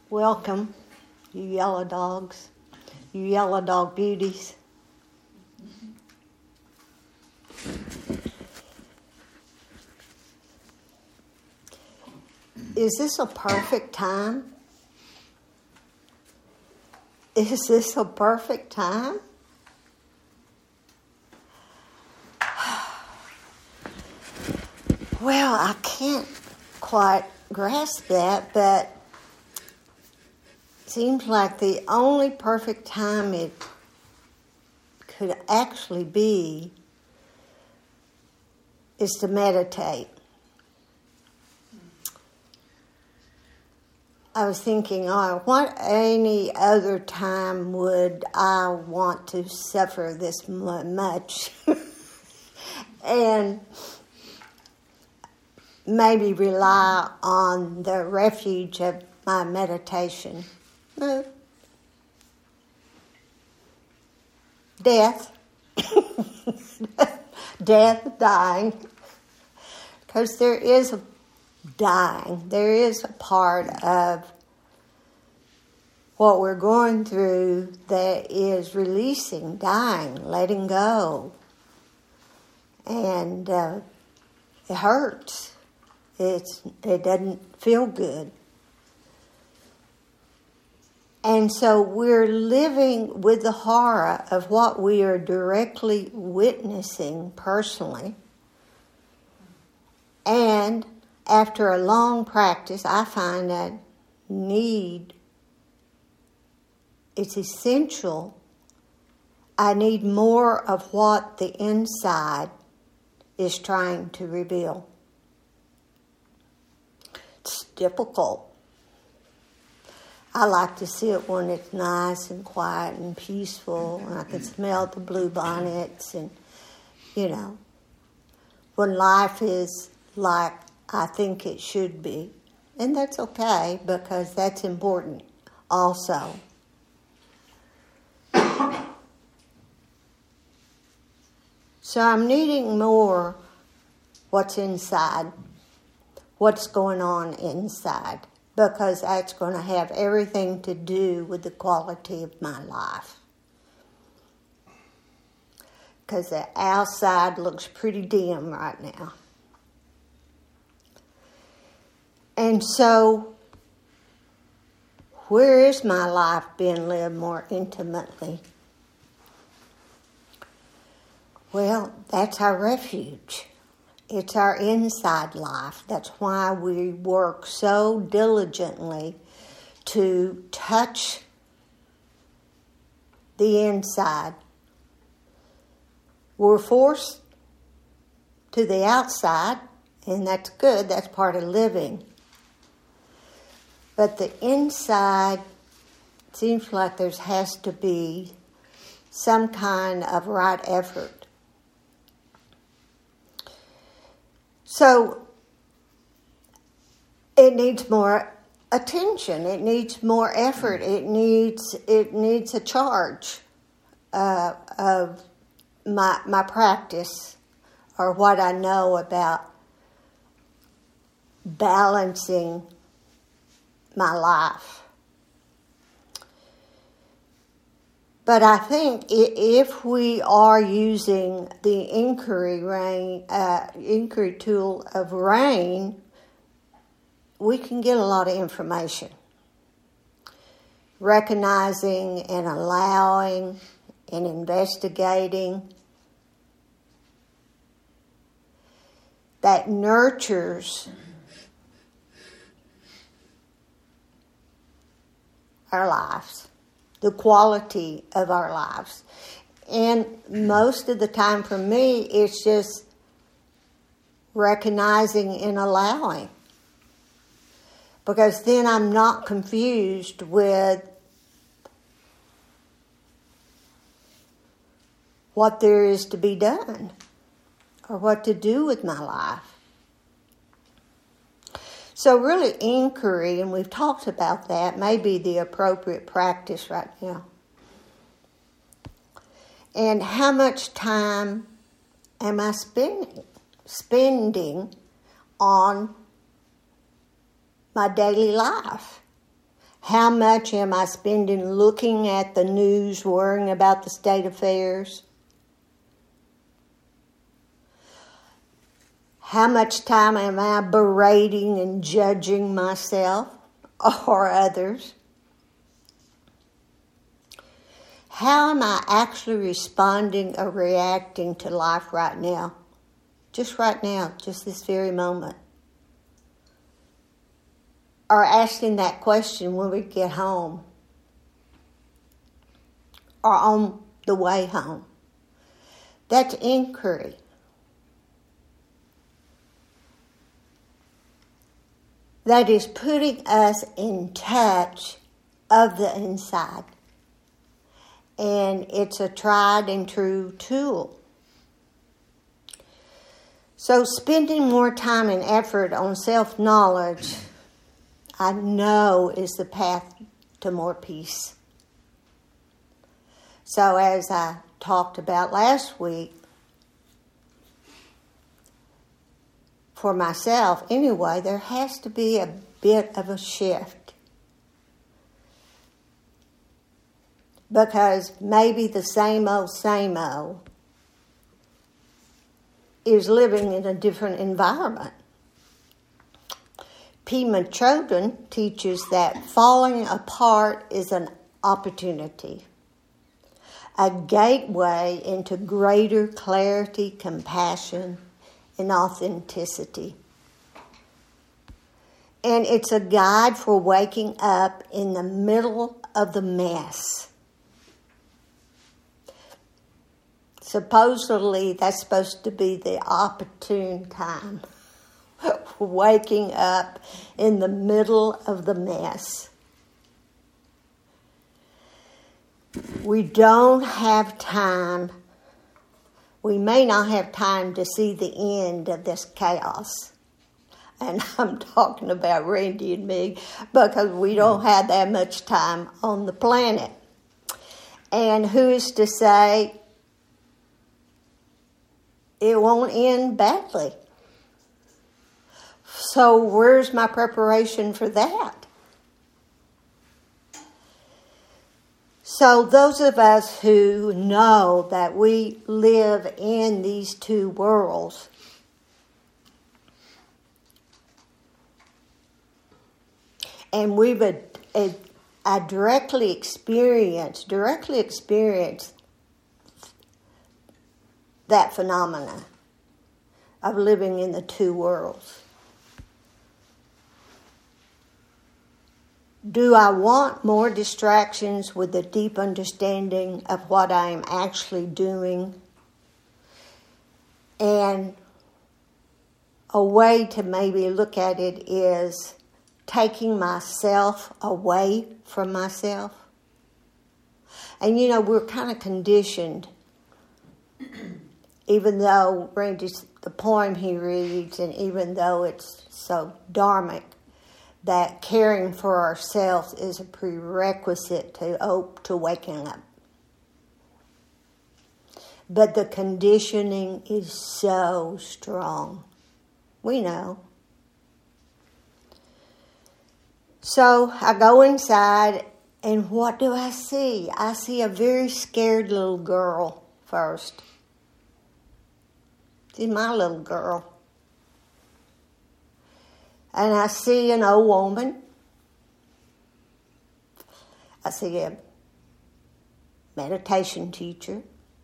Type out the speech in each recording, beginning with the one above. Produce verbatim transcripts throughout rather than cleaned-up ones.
Welcome, you yellow dogs, you yellow dog beauties. Is this a perfect time? Is this a perfect time? Well, I can't quite grasp that, but it seems like the only perfect time it could actually be is to meditate. I was thinking, oh, what any other time would I want to suffer this much? And maybe rely on the refuge of my meditation. No. Death. Death, dying. Because there is a dying. There is a part of what we're going through that is releasing, dying, letting go. And uh, it hurts. It's, it doesn't feel good. And so we're living with the horror of what we are directly witnessing personally. And after a long practice, I find that need, it's essential. I need more of what the inside is trying to reveal. It's difficult. I like to see it when it's nice and quiet and peaceful, and I can smell the bluebonnets, and, you know, when life is like I think it should be. And that's okay, because that's important also. So I'm needing more what's inside, what's going on inside, because that's going to have everything to do with the quality of my life. Because the outside looks pretty dim right now. And so, where is my life being lived more intimately? Well, that's our refuge. It's our inside life. That's why we work so diligently to touch the inside. We're forced to the outside, and that's good. That's part of living. But the inside seems like there has to be some kind of right effort. So it needs more attention. It needs more effort. It needs it needs a charge uh, of my my practice, or what I know about balancing my life. But I think if we are using the inquiry rain, uh, inquiry tool of RAIN, we can get a lot of information. Recognizing and allowing and investigating. That nurtures our lives, the quality of our lives. And most of the time for me, it's just recognizing and allowing. Because then I'm not confused with what there is to be done or what to do with my life. So really inquiry, and we've talked about that, may be the appropriate practice right now. And how much time am I spending, spending on my daily life? How much am I spending looking at the news, worrying about the state affairs? How much time am I berating and judging myself or others? How am I actually responding or reacting to life right now? Just right now, just this very moment. Or asking that question when we get home or on the way home. That's inquiry. That is putting us in touch of the inside. And it's a tried and true tool. So spending more time and effort on self-knowledge, I know, is the path to more peace. So as I talked about last week, for myself anyway, there has to be a bit of a shift. Because maybe the same old, same old is living in a different environment. Pema Chodron teaches that falling apart is an opportunity, a gateway into greater clarity, compassion, and authenticity. And it's a guide for waking up in the middle of the mess. Supposedly, that's supposed to be the opportune time. Waking up in the middle of the mess. We don't have time. We may not have time to see the end of this chaos. And I'm talking about Randy and me because we don't have that much time on the planet. And who is to say it won't end badly? So where's my preparation for that? So those of us who know that we live in these two worlds, and we've a, a, a directly experienced, directly experienced that phenomena of living in the two worlds. Do I want more distractions with a deep understanding of what I am actually doing? And a way to maybe look at it is taking myself away from myself. And you know, we're kind of conditioned, even though Randy's, the poem he reads, and even though it's so dharmic, that caring for ourselves is a prerequisite to op- to waking up. But the conditioning is so strong. We know. So I go inside, and what do I see? I see a very scared little girl first. She's my little girl. And I see an old woman. I see a meditation teacher.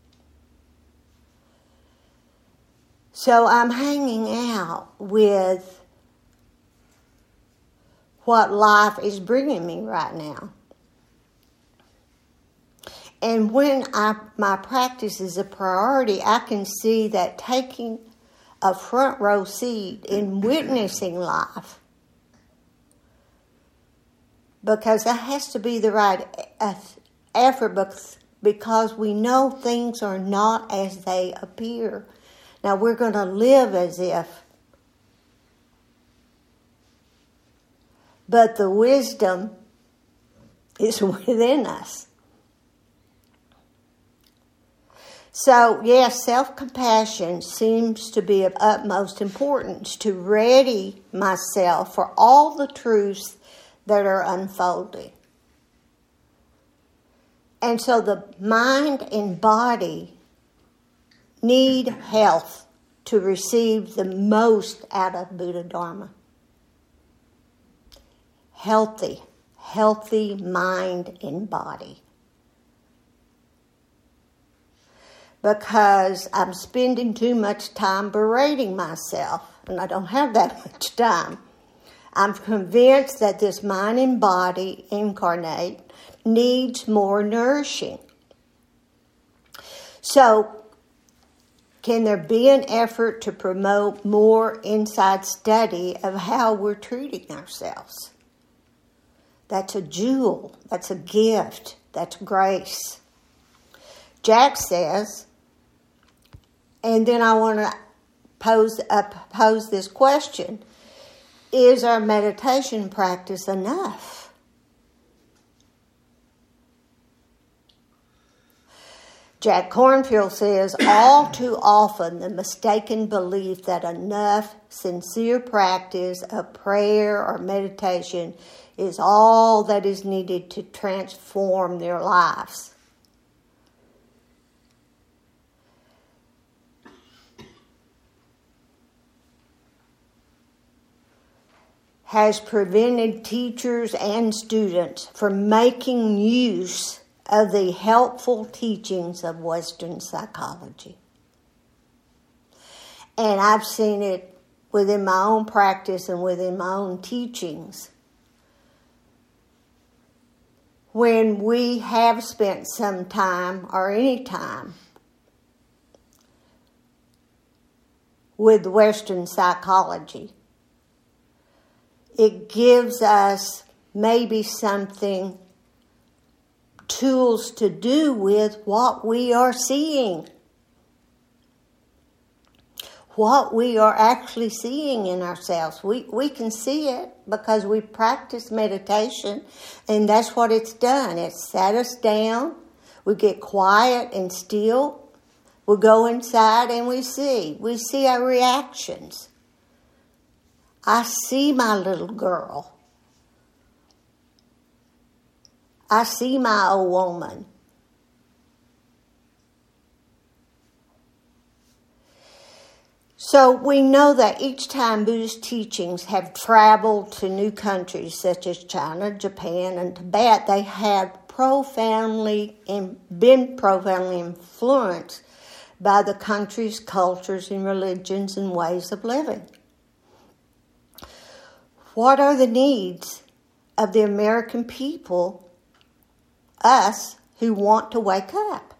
So I'm hanging out with what life is bringing me right now. And when I, my practice is a priority, I can see that taking a front row seat in witnessing life, because that has to be the right effort, because we know things are not as they appear. Now we're going to live as if, but the wisdom is within us. So, yes, self-compassion seems to be of utmost importance to ready myself for all the truths that are unfolding. And so the mind and body need health to receive the most out of Buddha Dharma. Healthy, healthy mind and body. Because I'm spending too much time berating myself, and I don't have that much time. I'm convinced that this mind and body incarnate needs more nourishing. So, can there be an effort to promote more inside study of how we're treating ourselves? That's a jewel. That's a gift. That's grace. Jack says, and then I want to pose, uh, pose this question. Is our meditation practice enough? Jack Kornfield says, all too often the mistaken belief that enough sincere practice of prayer or meditation is all that is needed to transform their lives. Has prevented teachers and students from making use of the helpful teachings of Western psychology. And I've seen it within my own practice and within my own teachings. When we have spent some time or any time with Western psychology, it gives us maybe something, tools to do with what we are seeing. What we are actually seeing in ourselves. We, we can see it because we practice meditation, and that's what it's done. It's sat us down. We get quiet and still. We go inside and we see. We see our reactions. I see my little girl. I see my old woman. So we know that each time Buddhist teachings have traveled to new countries such as China, Japan, and Tibet, they have profoundly been profoundly influenced by the country's cultures and religions and ways of living. What are the needs of the American people, us, who want to wake up?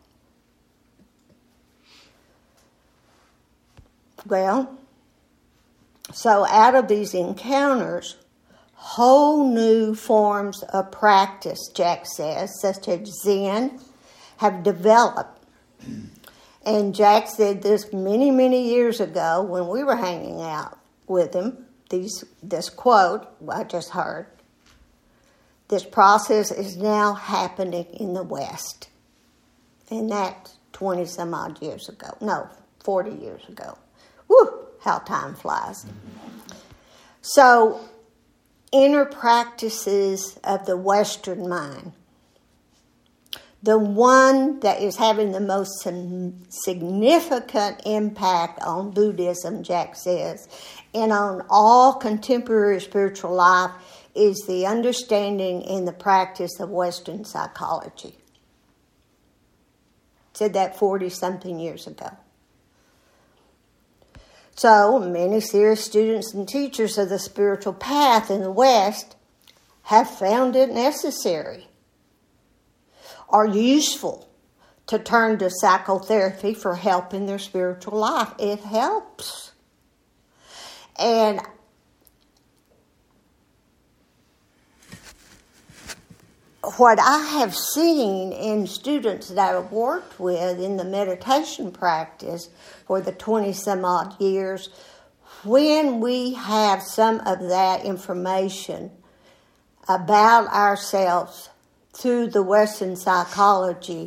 Well, so out of these encounters, whole new forms of practice, Jack says, such as Zen, have developed. And Jack said this many, many years ago when we were hanging out with him. These, this quote I just heard. This process is now happening in the West. And that's twenty some odd years ago. No, forty years ago. Whew, how time flies. So, inner practices of the Western mind. The one that is having the most significant impact on Buddhism, Jack says, and on all contemporary spiritual life is the understanding and the practice of Western psychology. Said that forty-something years ago. So, many serious students and teachers of the spiritual path in the West have found it necessary or useful to turn to psychotherapy for help in their spiritual life. It helps. And what I have seen in students that I've worked with in the meditation practice for the twenty-some odd years, when we have some of that information about ourselves through the Western psychology,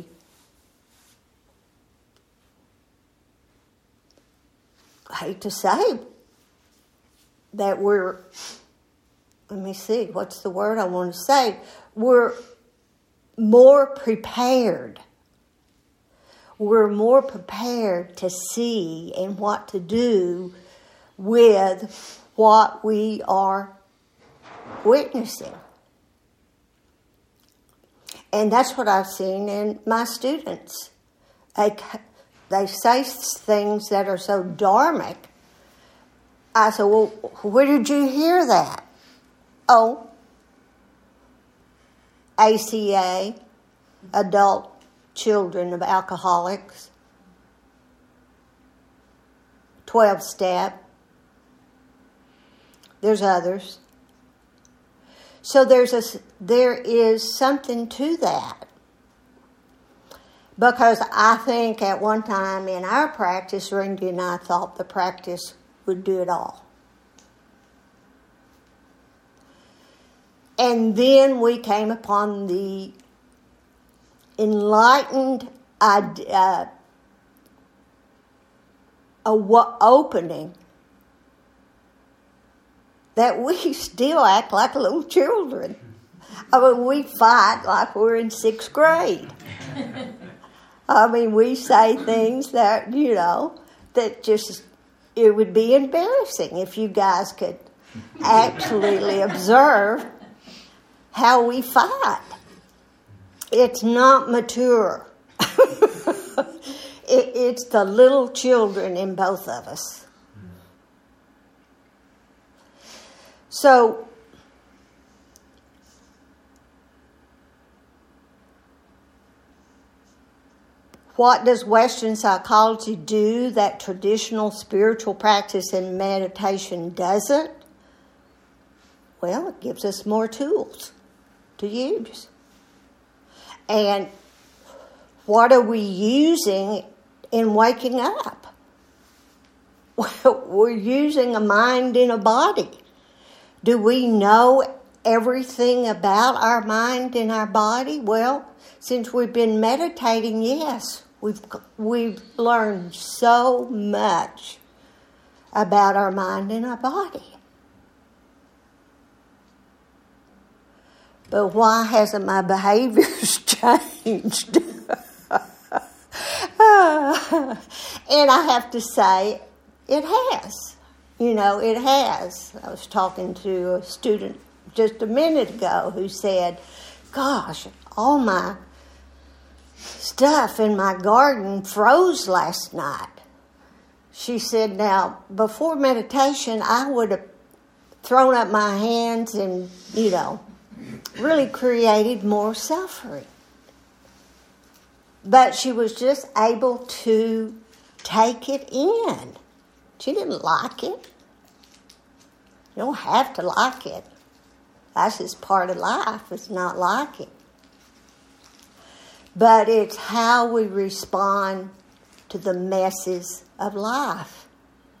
I hate to say that we're let me see, what's the word I want to say? We're more prepared. We're more prepared to see and what to do with what we are witnessing. And that's what I've seen in my students. They, they say things that are so dharmic. I said, well, where did you hear that? Oh, A C A, Adult Children of Alcoholics, twelve-step. There's others. So there's a, there is something to that. Because I think at one time in our practice, Randy and I thought the practice would do it all. And then we came upon the enlightened uh, opening that we still act like little children. I mean, we fight like we're in sixth grade. I mean, we say things that, you know, that just, it would be embarrassing if you guys could actually observe how we fight. It's not mature. it, it's the little children in both of us. So, what does Western psychology do that traditional spiritual practice and meditation doesn't? Well, it gives us more tools to use. And what are we using in waking up? Well, we're using a mind in a body. Do we know everything about our mind and our body? Well, since we've been meditating, yes, we've we've learned so much about our mind and our body. But why hasn't my behaviors changed? And I have to say, it has. You know, it has. I was talking to a student just a minute ago who said, gosh, all my stuff in my garden froze last night. She said, now, before meditation, I would have thrown up my hands and, you know, really created more suffering. But she was just able to take it in. She didn't like it. You don't have to like it. That's just part of life, it's not like it. But it's how we respond to the messes of life.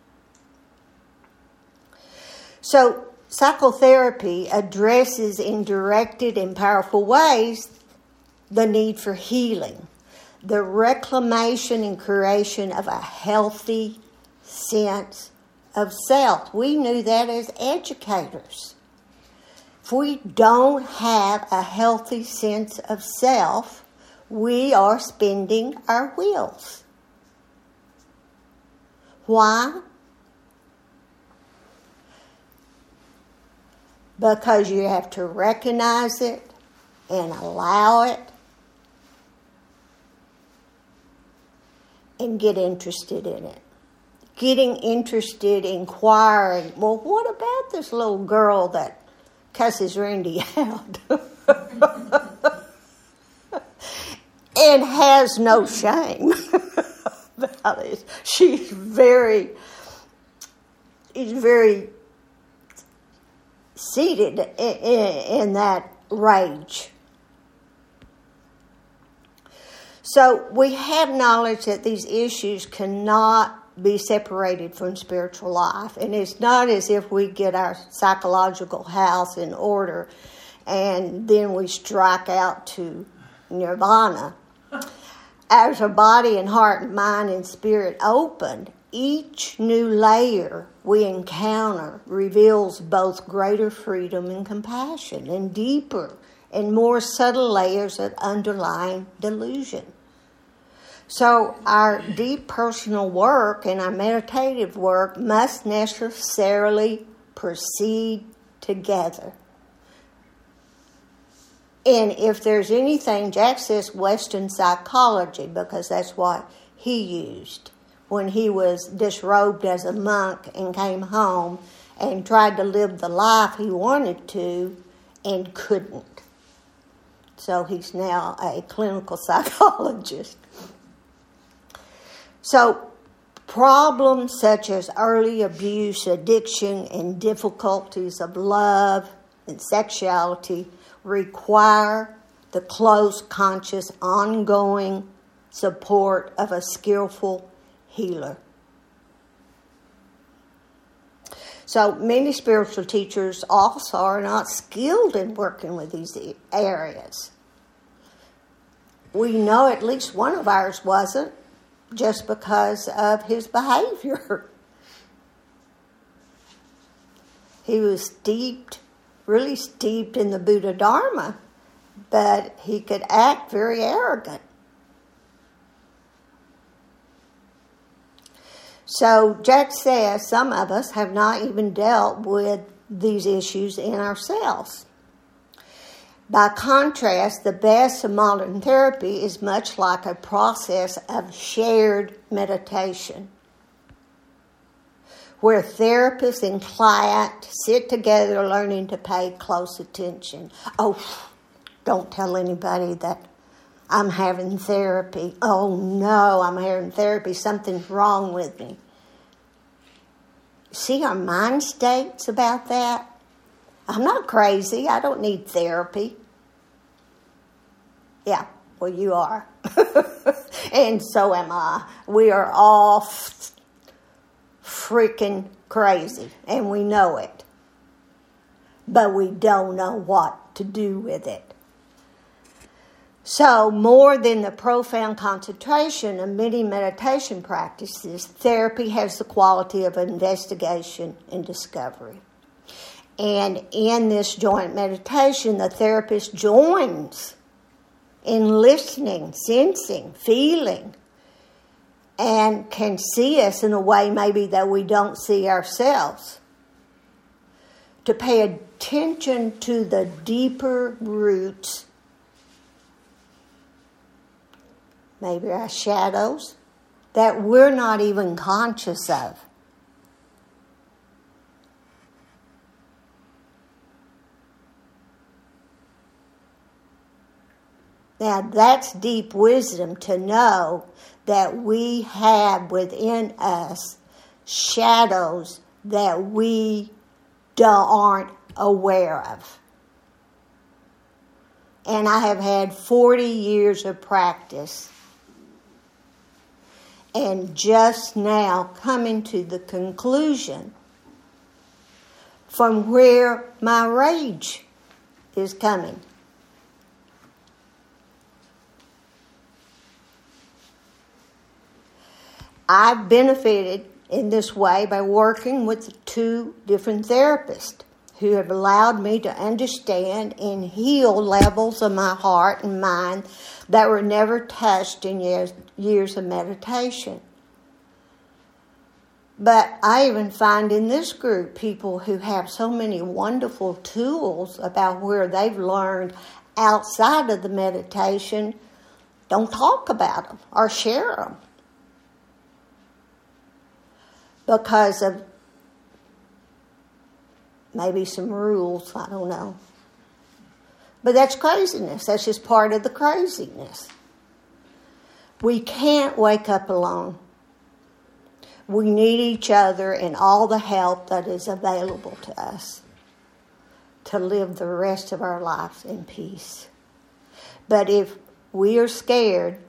So, psychotherapy addresses in directed and powerful ways the need for healing, the reclamation and creation of a healthy sense of self. We knew that as educators. If we don't have a healthy sense of self, we are spinning our wheels. Why? Because you have to recognize it and allow it and get interested in it. Getting interested, inquiring, well, what about this little girl that cusses Randy out? And has no shame about it. She's very, she's very seated in, in, in that rage. So we have knowledge that these issues cannot be separated from spiritual life. And it's not as if we get our psychological house in order and then we strike out to nirvana. As our body and heart and mind and spirit opened, Each new layer we encounter reveals both greater freedom and compassion, and deeper and more subtle layers of underlying delusion. So our deep personal work and our meditative work must necessarily proceed together. And if there's anything, Jack says Western psychology, because that's what he used when he was disrobed as a monk and came home and tried to live the life he wanted to and couldn't. So he's now a clinical psychologist. So problems such as early abuse, addiction, and difficulties of love and sexuality require the close, conscious, ongoing support of a skillful healer. So many spiritual teachers also are not skilled in working with these areas. We know at least one of ours wasn't, just because of his behavior. He was steeped, really steeped in the Buddha Dharma, but he could act very arrogant. So Jack says some of us have not even dealt with these issues in ourselves. By contrast, the best of modern therapy is much like a process of shared meditation, where therapist and client sit together learning to pay close attention. Oh, don't tell anybody that I'm having therapy. Oh no, I'm having therapy. Something's wrong with me. See our mind states about that? I'm not crazy. I don't need therapy. Yeah, well, you are. And so am I. We are all f- freaking crazy, and we know it. But we don't know what to do with it. So, more than the profound concentration of many meditation practices, therapy has the quality of investigation and discovery. And in this joint meditation, the therapist joins in listening, sensing, feeling, and can see us in a way maybe that we don't see ourselves. To pay attention to the deeper roots, maybe our shadows, that we're not even conscious of. Now, that's deep wisdom to know that we have within us shadows that we aren't aware of. And I have had forty years of practice, and just now coming to the conclusion from where my rage is coming. I've benefited in this way by working with two different therapists who have allowed me to understand and heal levels of my heart and mind that were never touched in years, years of meditation. But I even find in this group people who have so many wonderful tools about where they've learned outside of the meditation, don't talk about them or share them. Because of maybe some rules, I don't know. But that's craziness. That's just part of the craziness. We can't wake up alone. We need each other and all the help that is available to us to live the rest of our lives in peace. But if we are scared,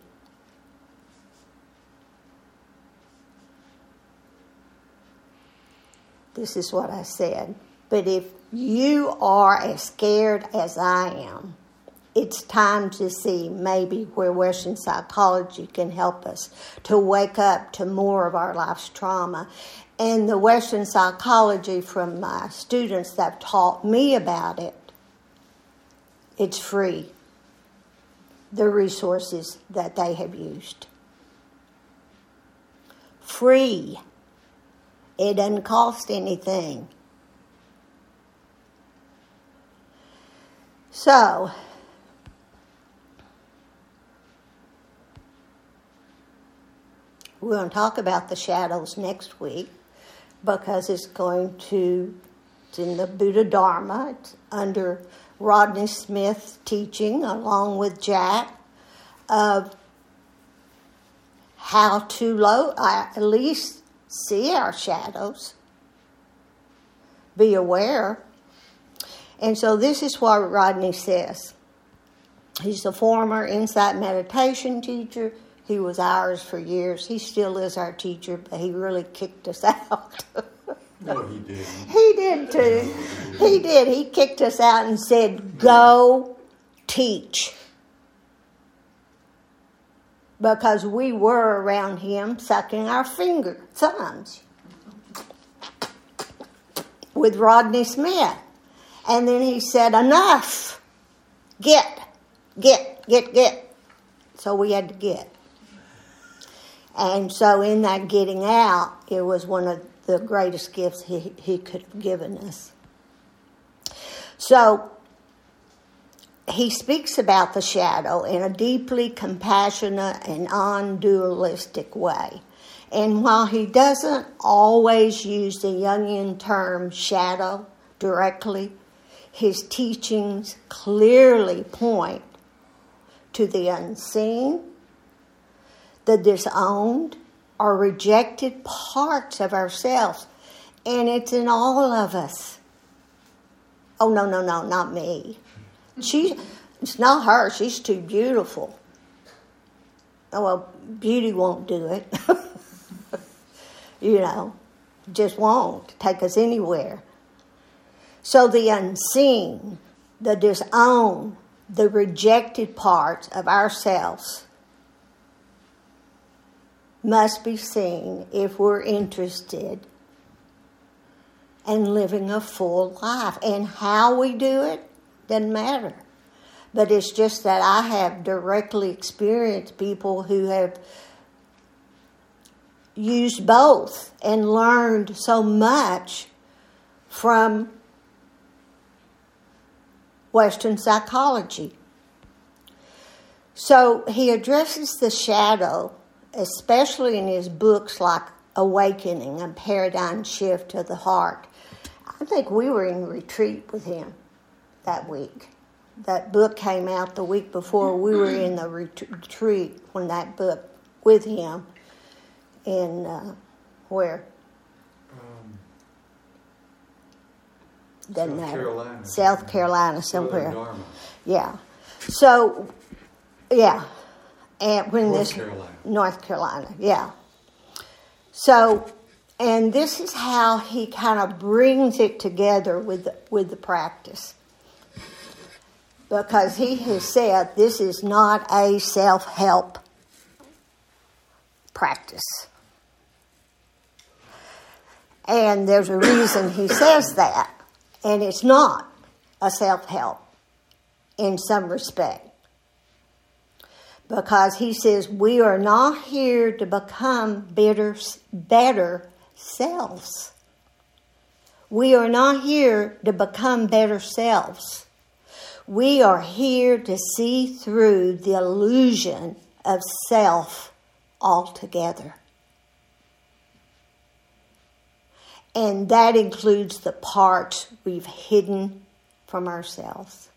this is what I said. But if you are as scared as I am, it's time to see maybe where Western psychology can help us to wake up to more of our life's trauma. And the Western psychology from my students that have taught me about it, it's free, the resources that they have used. Free. It doesn't cost anything. So, we're going to talk about the shadows next week because it's going to, it's in the Buddha Dharma. It's under Rodney Smith's teaching along with Jack of how to low, uh, at least see our shadows, be aware. And so this is what Rodney says. He's a former insight meditation teacher. He was ours for years. He still is our teacher, but he really kicked us out. No, he didn't. He did too. He did. He kicked us out and said, go teach. Because we were around him sucking our finger thumbs with Rodney Smith. And then he said, enough. Get, get, get, get. So we had to get. And so in that getting out, it was one of the greatest gifts he, he could have given us. So he speaks about the shadow in a deeply compassionate and non-dualistic way. And while he doesn't always use the Jungian term shadow directly, his teachings clearly point to the unseen, the disowned, or rejected parts of ourselves. And it's in all of us. Oh, no, no, no, not me. She, it's not her. She's too beautiful. Oh, well, beauty won't do it. You know, just won't take us anywhere. So the unseen, the disowned, the rejected parts of ourselves must be seen if we're interested in living a full life. And how we do it doesn't matter. But it's just that I have directly experienced people who have used both and learned so much from Western psychology. So he addresses the shadow, especially in his books like Awakening and Paradigm Shift of the Heart. I think we were in retreat with him that week. That book came out the week before. We were in the retreat when that book with him in uh, where? Um, Doesn't South matter. Carolina. South Carolina, somewhere. Dharma. Yeah. So, yeah. And when North this Carolina. North Carolina, yeah. So, and this is how he kind of brings it together with the, with the practice. Because he has said this is not a self-help practice. And there's a reason he says that. And it's not a self-help in some respect. Because he says we are not here to become better, better selves. We are not here to become better selves. We are here to see through the illusion of self altogether. And that includes the parts we've hidden from ourselves.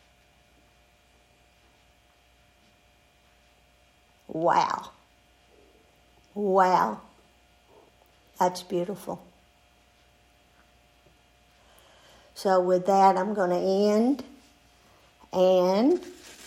Wow. Wow. That's beautiful. So with that, I'm going to end. And